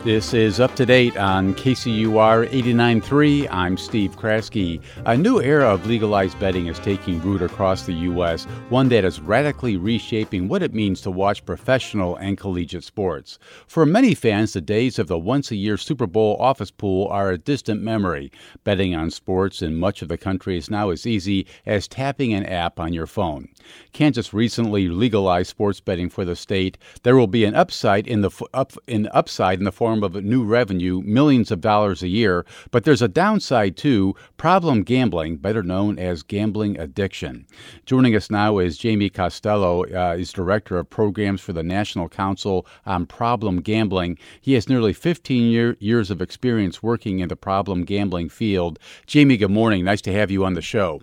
This is Up to Date on KCUR 89.3. I'm Steve Kraske. A new era of legalized betting is taking root across the U.S., one that is radically reshaping what it means to watch professional and collegiate sports. For many fans, the days of the once-a-year Super Bowl office pool are a distant memory. Betting on sports in much of the country is now as easy as tapping an app on your phone. Kansas recently legalized sports betting for the state. There will be an upside in the form of new revenue, millions of dollars a year, but there's a downside too: problem gambling, better known as gambling addiction. Joining us now is Jamie Costello, is Director of Programs for the National Council on Problem Gambling. He has nearly 15 years of experience working in the problem gambling field. Jamie, good morning. Nice to have you on the show.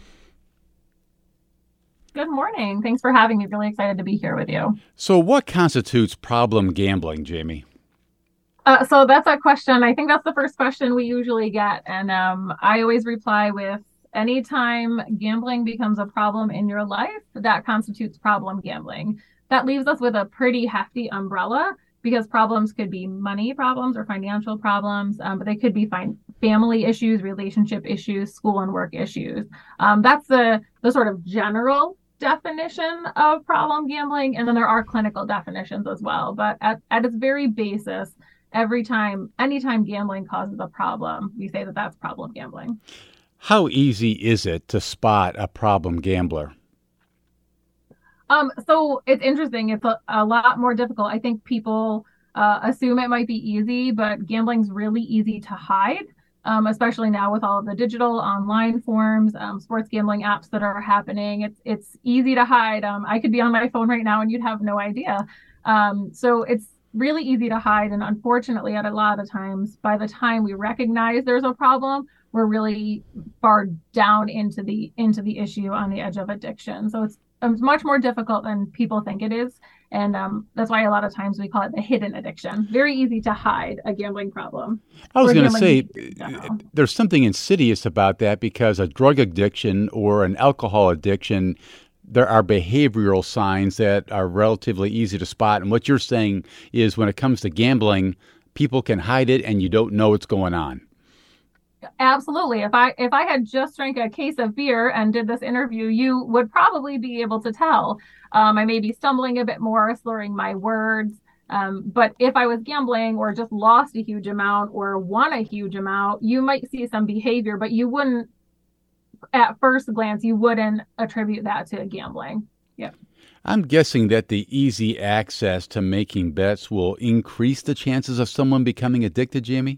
Good morning. Thanks for having me. Really excited to be here with you. So what constitutes problem gambling, Jamie? So that's a question. I think that's the first question we usually get. And I always reply with, anytime gambling becomes a problem in your life, that constitutes problem gambling. That leaves us with a pretty hefty umbrella, because problems could be money problems or financial problems, but they could be family issues, relationship issues, school and work issues. That's the sort of general definition of problem gambling. And then there are clinical definitions as well. But at its very basis, anytime gambling causes a problem, we say that that's problem gambling. How easy is it to spot a problem gambler? So it's interesting. It's a lot more difficult. I think people assume it might be easy, but gambling's really easy to hide, especially now with all of the digital online forms, sports gambling apps that are happening. It's easy to hide. I could be on my phone right now and you'd have no idea. So it's really easy to hide. And unfortunately, at a lot of times, by the time we recognize there's a problem, we're really far down into the issue on the edge of addiction. So it's much more difficult than people think it is. And that's why a lot of times we call it the hidden addiction. Very easy to hide a gambling problem. I was going to say, there's something insidious about that, because a drug addiction or an alcohol addiction, there are behavioral signs that are relatively easy to spot. And what you're saying is, when it comes to gambling, people can hide it and you don't know what's going on. Absolutely. If I had just drank a case of beer and did this interview, you would probably be able to tell. I may be stumbling a bit more, slurring my words. But if I was gambling or just lost a huge amount or won a huge amount, you might see some behavior, but you wouldn't, at first glance, you wouldn't attribute that to gambling. Yeah. I'm guessing that the easy access to making bets will increase the chances of someone becoming addicted, Jamie?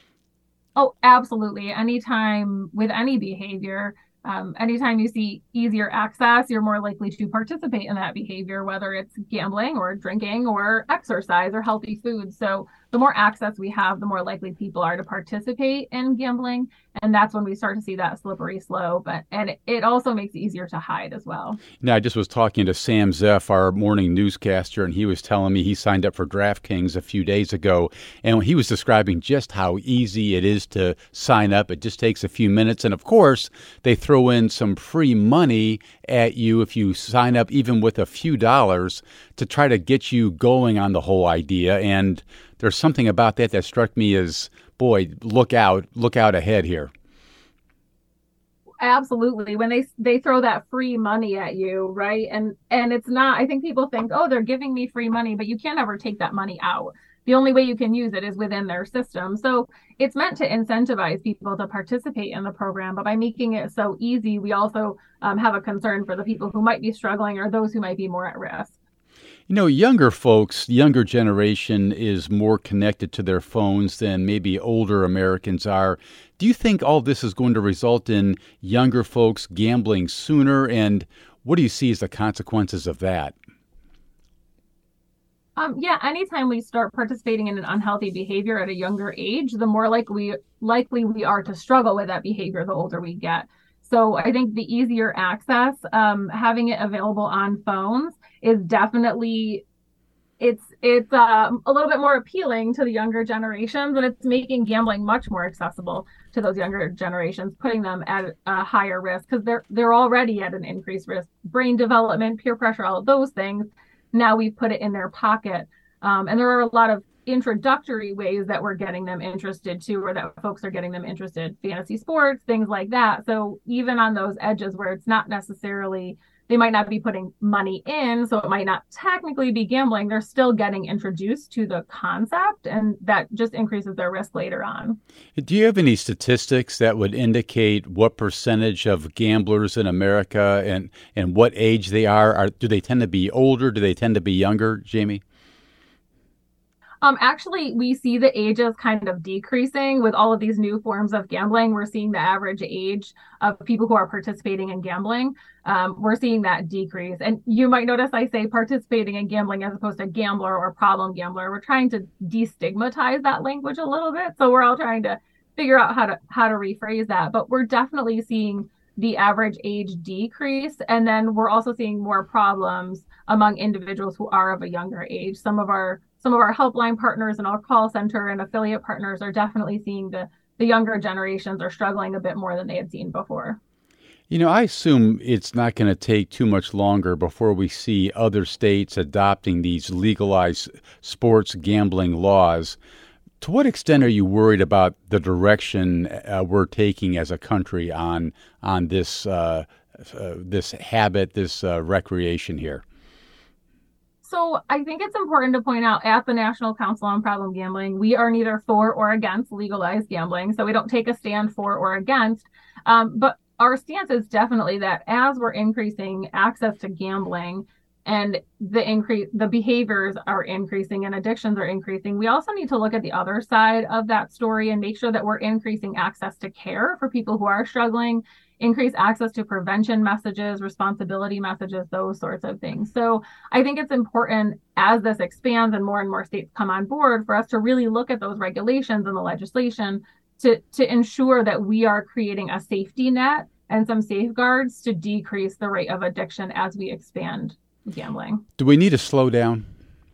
Oh, absolutely. Anytime with any behavior, anytime you see easier access, you're more likely to participate in that behavior, whether it's gambling or drinking or exercise or healthy food. So the more access we have, the more likely people are to participate in gambling. And that's when we start to see that slippery slope. And it also makes it easier to hide as well. Now, I just was talking to Sam Zeff, our morning newscaster, and he was telling me he signed up for DraftKings a few days ago. And he was describing just how easy it is to sign up. It just takes a few minutes. And of course, they throw in some free money at you if you sign up, even with a few dollars, to try to get you going on the whole idea. And there's something about that struck me as, boy, look out ahead here. Absolutely. When they throw that free money at you, right? And it's not, I think people think, oh, they're giving me free money, but you can't ever take that money out. The only way you can use it is within their system. So it's meant to incentivize people to participate in the program. But by making it so easy, we also have a concern for the people who might be struggling or those who might be more at risk. You know, younger folks, younger generation is more connected to their phones than maybe older Americans are. Do you think all this is going to result in younger folks gambling sooner? And what do you see as the consequences of that? Yeah, anytime we start participating in an unhealthy behavior at a younger age, the more likely we are to struggle with that behavior the older we get. So I think the easier access, having it available on phones, is definitely, it's a little bit more appealing to the younger generations, and it's making gambling much more accessible to those younger generations, putting them at a higher risk because they're already at an increased risk. Brain development, peer pressure, all of those things. Now we've put it in their pocket. And there are a lot of introductory ways that we're getting them interested too, or that folks are getting them interested, fantasy sports, things like that. So even on those edges where it's not necessarily, they might not be putting money in, so it might not technically be gambling, they're still getting introduced to the concept, and that just increases their risk later on. Do you have any statistics that would indicate what percentage of gamblers in America and what age they are? Do they tend to be older? Do they tend to be younger, Jamie? Actually, we see the ages kind of decreasing with all of these new forms of gambling. We're seeing the average age of people who are participating in gambling. We're seeing that decrease. And you might notice I say participating in gambling as opposed to gambler or problem gambler. We're trying to destigmatize that language a little bit. So we're all trying to figure out how to rephrase that. But we're definitely seeing the average age decrease. And then we're also seeing more problems among individuals who are of a younger age. Some of our helpline partners and our call center and affiliate partners are definitely seeing the younger generations are struggling a bit more than they had seen before. I assume it's not going to take too much longer before we see other states adopting these legalized sports gambling laws. To what extent are you worried about the direction we're taking as a country on this this habit, this recreation here? So I think it's important to point out at the National Council on Problem Gambling, we are neither for or against legalized gambling. So we don't take a stand for or against. But our stance is definitely that as we're increasing access to gambling and the behaviors are increasing and addictions are increasing, we also need to look at the other side of that story and make sure that we're increasing access to care for people who are struggling, increase access to prevention messages, responsibility messages, those sorts of things. So I think it's important as this expands and more states come on board for us to really look at those regulations and the legislation to ensure that we are creating a safety net and some safeguards to decrease the rate of addiction as we expand gambling. Do we need to slow down?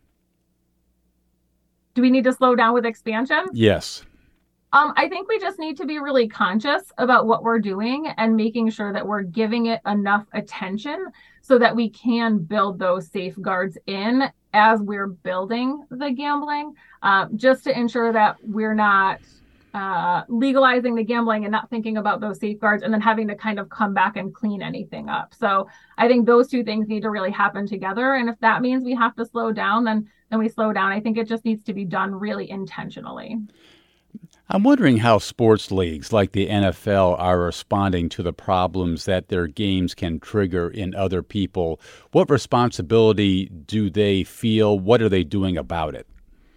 Do we need to slow down with expansion? Yes. I think we just need to be really conscious about what we're doing and making sure that we're giving it enough attention so that we can build those safeguards in as we're building the gambling, just to ensure that we're not legalizing the gambling and not thinking about those safeguards and then having to kind of come back and clean anything up. So I think those two things need to really happen together. And if that means we have to slow down, then we slow down. I think it just needs to be done really intentionally. I'm wondering how sports leagues like the NFL are responding to the problems that their games can trigger in other people. What responsibility do they feel? What are they doing about it?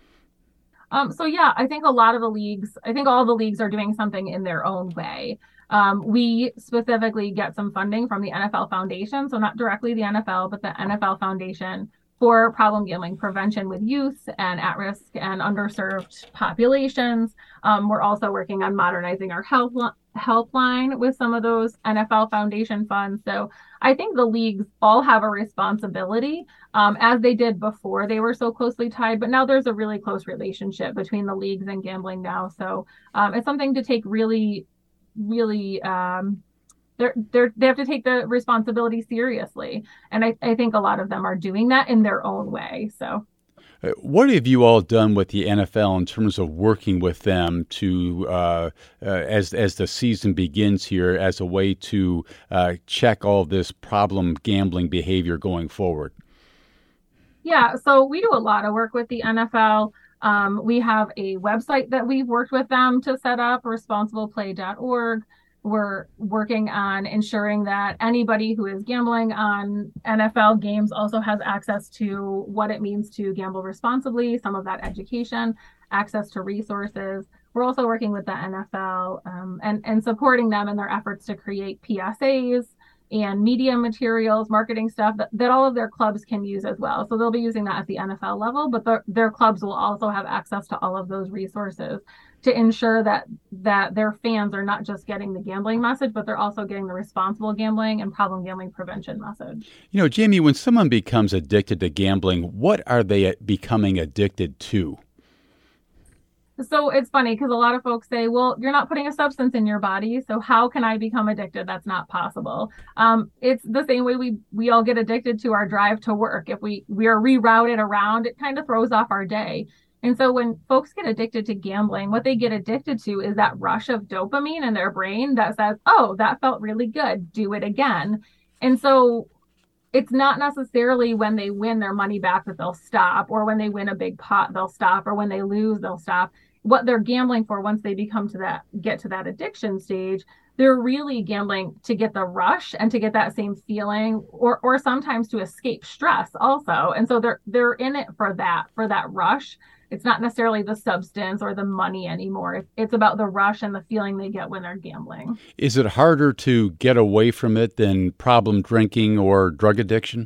I think all the leagues are doing something in their own way. We specifically get some funding from the NFL Foundation, so not directly the NFL, but the NFL Foundation for problem gambling prevention with youth and at-risk and underserved populations. We're also working on modernizing our helpline with some of those NFL Foundation funds. So I think the leagues all have a responsibility, as they did before they were so closely tied, but now there's a really close relationship between the leagues and gambling now. So it's something to take really, really they have to take the responsibility seriously. And I think a lot of them are doing that in their own way. So what have you all done with the NFL in terms of working with them to, as the season begins here, as a way to check all this problem gambling behavior going forward? Yeah, so we do a lot of work with the NFL. We have a website that we've worked with them to set up, responsibleplay.org. We're working on ensuring that anybody who is gambling on NFL games also has access to what it means to gamble responsibly, some of that education, access to resources. We're also working with the NFL and supporting them in their efforts to create PSAs and media materials, marketing stuff that all of their clubs can use as well. So they'll be using that at the NFL level, but their clubs will also have access to all of those resources to ensure that their fans are not just getting the gambling message, but they're also getting the responsible gambling and problem gambling prevention message. Jamie, when someone becomes addicted to gambling, what are they becoming addicted to? So it's funny because a lot of folks say, well, you're not putting a substance in your body, so how can I become addicted? That's not possible. It's the same way we all get addicted to our drive to work. If we are rerouted around, it kind of throws off our day. And so when folks get addicted to gambling, what they get addicted to is that rush of dopamine in their brain that says, oh, that felt really good, do it again. And so it's not necessarily when they win their money back that they'll stop, or when they win a big pot, they'll stop, or when they lose, they'll stop. What they're gambling for once they get to that addiction stage, they're really gambling to get the rush and to get that same feeling, or sometimes to escape stress also. And so they're in it for that rush. It's not necessarily the substance or the money anymore. It's about the rush and the feeling they get when they're gambling. Is it harder to get away from it than problem drinking or drug addiction?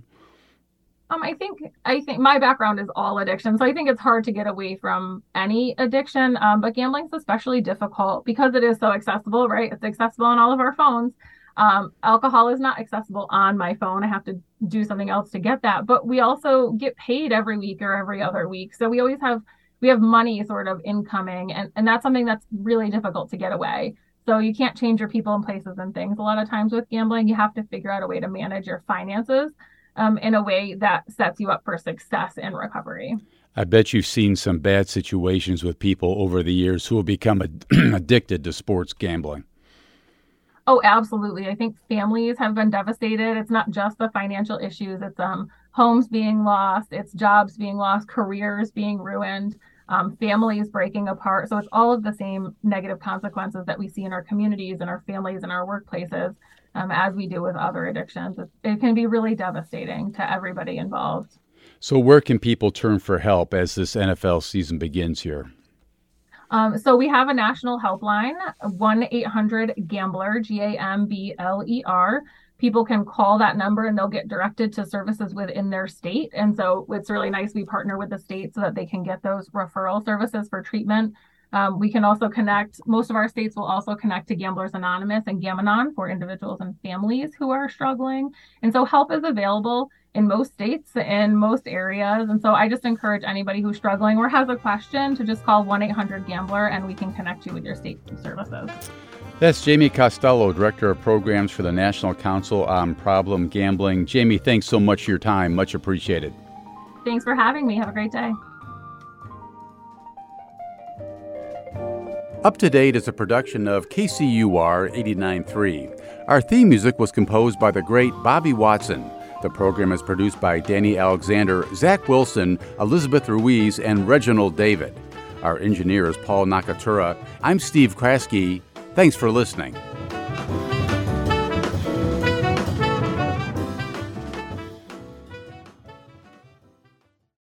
I think my background is all addiction, so I think it's hard to get away from any addiction. But gambling's especially difficult because it is so accessible, right? It's accessible on all of our phones. Alcohol is not accessible on my phone. I have to do something else to get that. But we also get paid every week or every other week, so we have money sort of incoming, and that's something that's really difficult to get away. So you can't change your people and places and things. A lot of times with gambling, you have to figure out a way to manage your finances in a way that sets you up for success in recovery. I bet you've seen some bad situations with people over the years who have become addicted to sports gambling. Oh, absolutely. I think families have been devastated. It's not just the financial issues. It's homes being lost, it's jobs being lost, careers being ruined, families breaking apart. So it's all of the same negative consequences that we see in our communities and our families and our workplaces as we do with other addictions. It can be really devastating to everybody involved. So where can people turn for help as this NFL season begins here? So we have a national helpline, 1-800-GAMBLER, GAMBLER. People can call that number and they'll get directed to services within their state. And so it's really nice we partner with the state so that they can get those referral services for treatment. We can also connect, most of our states will also connect to Gamblers Anonymous and Gam-Anon for individuals and families who are struggling. And so help is available in most states, in most areas. And so I just encourage anybody who's struggling or has a question to just call 1-800-GAMBLER and we can connect you with your state services. That's Jamie Costello, Director of Programs for the National Council on Problem Gambling. Jamie, thanks so much for your time. Much appreciated. Thanks for having me. Have a great day. Up to Date is a production of KCUR 89.3. Our theme music was composed by the great Bobby Watson. The program is produced by Danny Alexander, Zach Wilson, Elizabeth Ruiz, and Reginald David. Our engineer is Paul Nakatura. I'm Steve Kraske. Thanks for listening.